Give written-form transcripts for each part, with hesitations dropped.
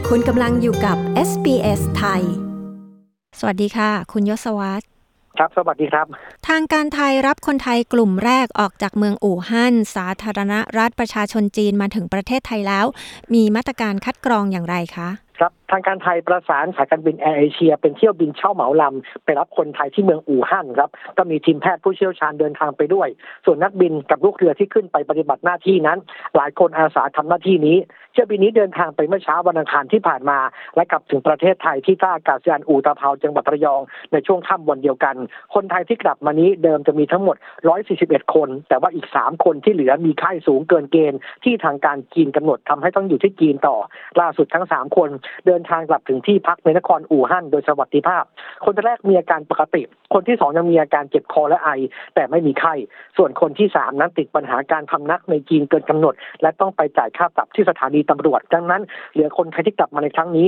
คุณกำลังอยู่กับ SBS ไทยสวัสดีค่ะคุณยศวัฒน์ครับสวัสดีครับทางการไทยรับคนไทยกลุ่มแรกออกจากเมืองอู่ฮั่นสาธารณรัฐประชาชนจีนมาถึงประเทศไทยแล้วมีมาตรการคัดกรองอย่างไรคะครับทางการไทยประสานสายการบินแอร์เอเชียเป็นเที่ยวบินเช่าเหมาลำไปรับคนไทยที่เมืองอู่ฮั่นครับก็มีทีมแพทย์ผู้เชี่ยวชาญเดินทางไปด้วยส่วนนักบินกับลูกเรือที่ขึ้นไปปฏิบัติหน้าที่นั้นหลายคนอาสาทำหน้าที่นี้เที่ยวบินนี้เดินทางไปเมื่อเช้าวันอังคารที่ผ่านมาและกลับถึงประเทศไทยที่ท่าอากาศยานอู่ตะเภาจังหวัดระยองในช่วงค่ำวันเดียวกันคนไทยที่กลับมานี้เดิมจะมีทั้งหมด141คนแต่ว่าอีก3คนที่เหลือมีไข้สูงเกินเกณฑ์ที่ทางการจีนกำหนดทำให้ต้องอยู่ที่จีนต่อล่าสุดทั้ง3คนเดินทางกลับถึงที่พักในนครอู่ฮั่นโดยสวัสดิภาพคนแรกมีอาการปกติคนที่2ยังมีอาการเจ็บคอและไอแต่ไม่มีไข้ส่วนคนที่3นั้นติดปัญหาการพำนักในจีนเกินกำหนดและต้องไปจ่ายค่าปรับที่สถานีตำรวจดังนั้นเหลือคนไทยที่กลับมาในครั้งนี้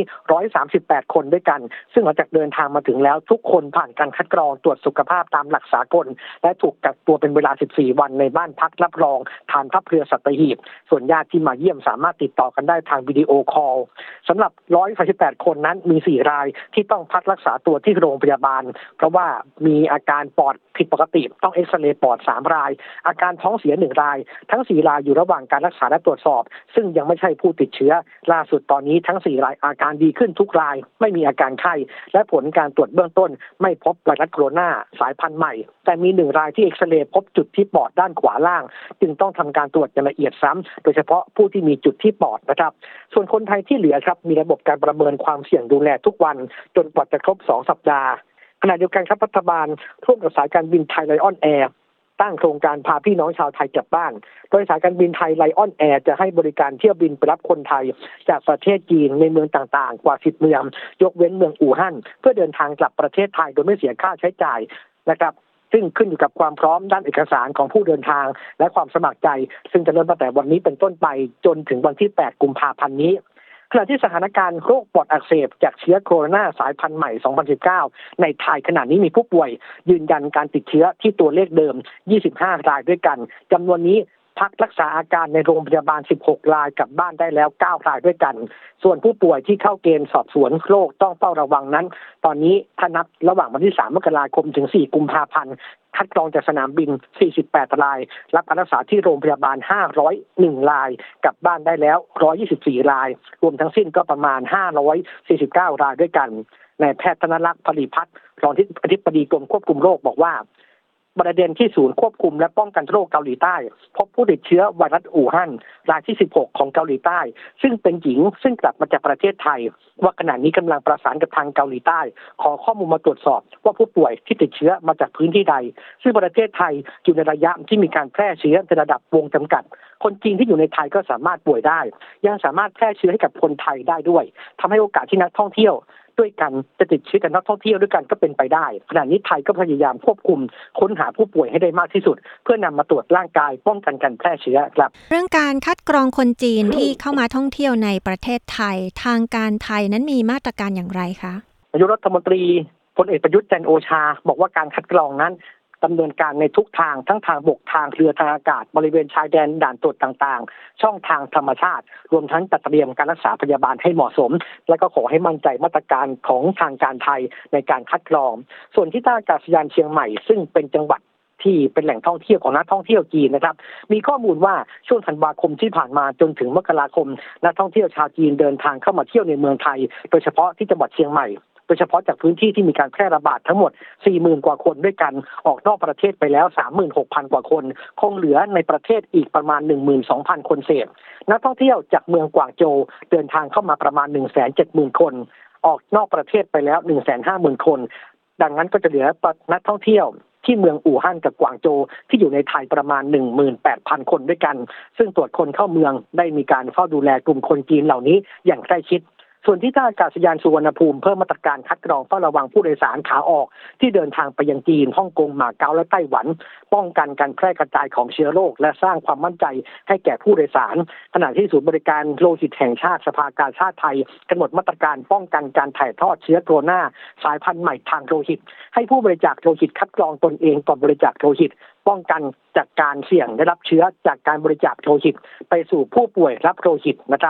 138คนด้วยกันซึ่งหลังจากเดินทางมาถึงแล้วทุกคนผ่านการคัดกรองตรวจสุขภาพตามหลักสากลและถูกกักตัวเป็นเวลา14วันในบ้านพักรับรองฐานทัพเรือสัตหีบส่วนญาติที่มาเยี่ยมสามารถติดต่อกันได้ทางวิดีโอคอลสำหรับ138คนนั้นมี4รายที่ต้องพักรักษาตัวที่โรงพยาบาลเพราะว่ามีอาการปอดผิดปกติต้องเอ็กซเรย์ปอด3รายอาการท้องเสีย1รายทั้ง4รายอยู่ระหว่างการรักษาและตรวจสอบซึ่งยังไม่ใช่ผู้ติดเชื้อล่าสุดตอนนี้ทั้ง4รายอาการดีขึ้นทุกรายไม่มีอาการไข้และผลการตรวจเบื้องต้นไม่พบไวรัสโคโรนาสายพันธุ์ใหม่แต่มี1รายที่เอ็กซเรย์พบจุดที่ปอดด้านขวาล่างจึงต้องทำการตรวจอย่างละเอียดซ้ำโดยเฉพาะผู้ที่มีจุดที่ปอดนะครับส่วนคนไทยที่เหลือครับมีระบบการประเมินความเสี่ยงดูแลทุกวันจนกว่าจะครบ2สัปดาห์ขณะเดียวกันครับรัฐบาลร่วมกับสายการบินไทยไลออนแอร์ตั้งโครงการพาพี่น้องชาวไทยกลับบ้านโดยสายการบินไทยไลออนแอร์จะให้บริการเที่ยวบินไปรับคนไทยจากประเทศจีนในเมืองต่างๆกว่า10เมืองยกเว้นเมืองอู่ฮั่นเพื่อเดินทางกลับประเทศไทยโดยไม่เสียค่าใช้จ่ายนะครับซึ่งขึ้นอยู่กับความพร้อมด้านเอกสารของผู้เดินทางและความสมัครใจซึ่งจะเริ่มตั้งแต่วันนี้เป็นต้นไปจนถึงวันที่8กุมภาพันธ์นี้ขณะที่สถานการณ์โรคปอดอักเสบจากเชื้อโคโรนาสายพันธุ์ใหม่2019ในไทยขณะนี้มีผู้ป่วยยืนยันการติดเชื้อที่ตัวเลขเดิม25รายด้วยกันจำนวนนี้พักรักษาอาการในโรงพยาบาล16รายกลับบ้านได้แล้ว9รายด้วยกันส่วนผู้ป่วยที่เข้าเกณฑ์สอบสวนโรคต้องเฝ้าระวังนั้นตอนนี้ถ้านับระหว่างวันที่3มกราคมถึง4กุมภาพันธ์คัดกรองจากสนามบิน48รายรับการรักษาที่โรงพยาบาล501รายกลับบ้านได้แล้ว124รายรวมทั้งสิ้นก็ประมาณ549รายด้วยกันนายแพทย์ธนลักษณ์ผลิพัฒน์รองอธิบดีกรมควบคุมโรคบอกว่าประเด็นที่ศูนย์ควบคุมและป้องกันโรคเกาหลีใต้พบผู้ติดเชื้อไวรัสอู่ฮั่นรายที่16ของเกาหลีใต้ซึ่งเป็นหญิงซึ่งกลับมาจากประเทศไทยว่าขณะนี้กำลังประสานกับทางเกาหลีใต้ขอข้อมูลมาตรวจสอบว่าผู้ป่วยที่ติดเชื้อมาจากพื้นที่ใดซึ่งประเทศไทยอยู่ในระยะที่มีการแพร่เชื้อในระดับวงจำกัดคนจีนที่อยู่ในไทยก็สามารถป่วยได้ยังสามารถแพร่เชื้อให้กับคนไทยได้ด้วยทำให้โอกาสที่นักท่องเที่ยวด้วยกันจะติดเชื้อกับนักท่องเที่ยวด้วยกันก็เป็นไปได้ขณะนี้ไทยก็พยายามควบคุมค้นหาผู้ป่วยให้ได้มากที่สุดเพื่อนำมาตรวจร่างกายป้องกันการแพร่เชื้อครับเรื่องการคัดกรองคนจีนที่เข้ามาท่องเที่ยวในประเทศไทยทางการไทยนั้นมีมาตรการอย่างไรคะนายกรัฐมนตรีพลเอกประยุทธ์จันทร์โอชาบอกว่าการคัดกรองนั้นดำเนินการในทุกทางทั้งทางบกทางเรือทางอากาศบริเวณชายแดนด่านตรวจต่างๆช่องทางธรรมชาติรวมทั้งจัดเตรียมการรักษาพยาบาลให้เหมาะสมและก็ขอให้มั่นใจมาตรการของทางการไทยในการคัดกรองส่วนที่ท่าอากาศยานเชียงใหม่ซึ่งเป็นจังหวัดที่เป็นแหล่งท่องเที่ยวของนักท่องเที่ยวจีนนะครับมีข้อมูลว่าช่วงธันวาคมที่ผ่านมาจนถึงมกราคมนักท่องเที่ยวชาวจีนเดินทางเข้ามาเที่ยวในเมืองไทยโดยเฉพาะที่จังหวัดเชียงใหม่โดยเฉพาะจากพื้นที่ที่มีการแพร่ระบาดทั้งหมด 40,000 กว่าคนด้วยกันออกนอกประเทศไปแล้ว 36,000 กว่าคนคงเหลือในประเทศอีกประมาณ 12,000 คนเศษนักท่องเที่ยวจากเมืองกวางโจวเดินทางเข้ามาประมาณ 170,000 คนออกนอกประเทศไปแล้ว 150,000 คนดังนั้นก็จะเหลือนักท่องเที่ยวที่เมืองอู่ฮั่นกับกวางโจวที่อยู่ในไทยประมาณ 18,000 คนด้วยกันซึ่งตรวจคนเข้าเมืองได้มีการเฝ้าดูแลกลุ่มคนจีนเหล่านี้อย่างใกล้ชิดส่วนที่ท่าอากาศยานสุวรรณภูมิเพิ่มมาตรการคัดกรองเฝ้าระวังผู้โดยสารขาออกที่เดินทางไปยังจีนฮ่องกงมาเก๊าและไต้หวันป้องกันการแพร่กระจายของเชื้อโรคและสร้างความมั่นใจให้แก่ผู้โดยสารขณะที่ศูนย์บริการโลหิตแห่งชาติสภากาชาดไทยกำหนดมาตรการป้องกันการถ่ายทอดเชื้อโคโรนาสายพันธุ์ใหม่ทางโลหิตให้ผู้บริจาคโลหิตคัดกรองตนเองก่อนบริจาคโลหิตป้องกันจากการเสี่ยงได้รับเชื้อจากการบริจาคโลหิตไปสู่ผู้ป่วยรับโลหิตนะครับ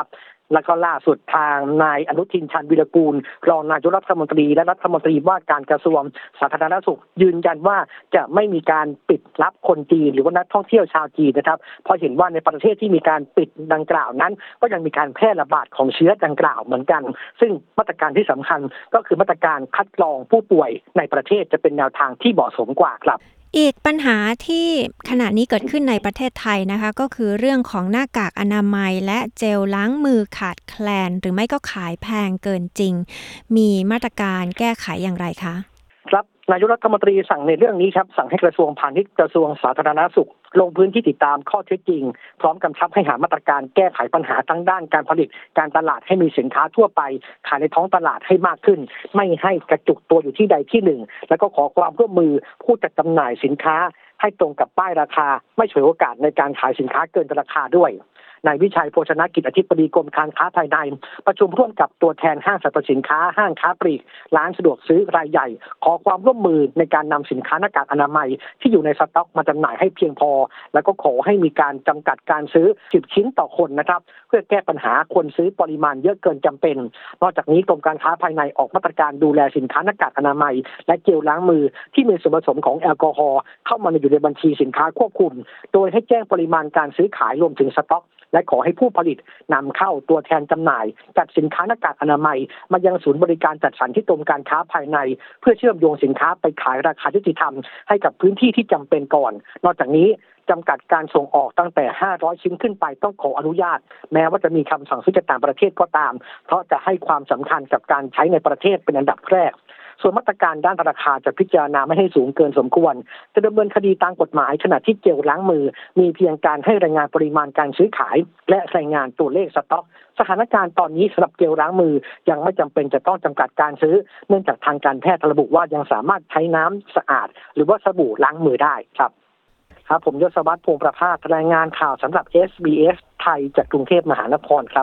แล้วก็ล่าสุดทางนายอนุทินชาญวิรากูลรองนายกรัฐมนตรีและรัฐมนตรีว่าการกระทรวงสาธารณสุขยืนยันว่าจะไม่มีการปิดรับคนจีนหรือว่านักท่องเที่ยวชาวจีนนะครับเพราะเห็นว่าในประเทศที่มีการปิดดังกล่าวนั้นก็ยังมีการแพร่ระบาดของเชื้อดังกล่าวเหมือนกันซึ่งมาตรการที่สำคัญก็คือมาตรการคัดกรองผู้ป่วยในประเทศจะเป็นแนวทางที่เหมาะสมกว่าครับอีกปัญหาที่ขณะนี้เกิดขึ้นในประเทศไทยนะคะก็คือเรื่องของหน้ากากอนามัยและเจลล้างมือขาดแคลนหรือไม่ก็ขายแพงเกินจริงมีมาตรการแก้ไขอย่างไรคะครับนายกรัฐมนตรีสั่งในเรื่องนี้ครับสั่งให้กระทรวงพาณิชย์กระทรวงสาธารณสุขลงพื้นที่ติดตามข้อเท็จจริงพร้อมกำชับให้หามาตรการแก้ไขปัญหาทั้งด้านการผลิตการตลาดให้มีสินค้าทั่วไปขายในท้องตลาดให้มากขึ้นไม่ให้กระจุกตัวอยู่ที่ใดที่หนึ่งแล้วก็ขอความร่วมมือผู้จัดจำหน่ายสินค้าให้ตรงกับป้ายราคาไม่ฉวยโอกาสในการขายสินค้าเกินราคาด้วยนายวิชัยโภชนกิจอธิบดีกรมการค้าภายในประชุมร่วมกับตัวแทนห้างสรรพสินค้าห้างค้าปลีกร้านสะดวกซื้อรายใหญ่ขอความร่วมมือในการนำสินค้าหน้ากากอนามัยที่อยู่ในสต็อกมาจำหน่ายให้เพียงพอแล้วก็ขอให้มีการจำกัดการซื้อ10ชิ้นต่อคนนะครับเพื่อแก้ปัญหาคนซื้อปริมาณเยอะเกินจำเป็นนอกจากนี้กรมการค้าภายในออกมาตรการดูแลสินค้าหน้ากากอนามัยและเจลล้างมือที่มีส่วนผสมของแอลกอฮอล์เข้ามาอยู่ในบัญชีสินค้าควบคุมโดยให้แจ้งปริมาณการซื้อขายรวมถึงสต็อกและขอให้ผู้ผลิตนำเข้าตัวแทนจำหน่ายจัดสินค้าหน้ากากอนามัยมายังศูนย์บริการจัดสรรที่กรมการค้าภายในเพื่อเชื่อมโยงสินค้าไปขายราคายุติธรรมให้กับพื้นที่ที่จำเป็นก่อนนอกจากนี้จำกัดการส่งออกตั้งแต่500ชิ้นขึ้นไปต้องขออนุญาตแม้ว่าจะมีคำสั่งซื้อจากต่างประเทศก็ตามเพราะจะให้ความสำคัญกับการใช้ในประเทศเป็นอันดับแรกส่วนมาตรการด้านราคาจะพิจารณาไม่ให้สูงเกินสมควรจะดำเนินคดีตามกฎหมายขณะที่เจลล้างมือมีเพียงการให้รายงานปริมาณการซื้อขายและรายงานตัวเลขสต็อกสถานการณ์ตอนนี้สำหรับเจลล้างมือยังไม่จำเป็นจะต้องจำกัดการซื้อเนื่องจากทางการแพทย์ระบุว่ายังสามารถใช้น้ำสะอาดหรือว่าสบู่ล้างมือได้ครับผมยศวัฒน์ พงษ์ประภาสรายงานข่าวสำหรับ SBS ไทยจากกรุงเทพมหานครครับ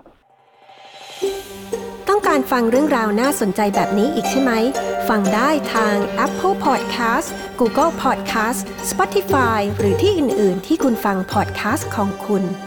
ต้องการฟังเรื่องราวน่าสนใจแบบนี้อีกใช่ไหมฟังได้ทาง Apple Podcast Google Podcast Spotify หรือที่อื่นๆที่คุณฟัง podcast ของคุณ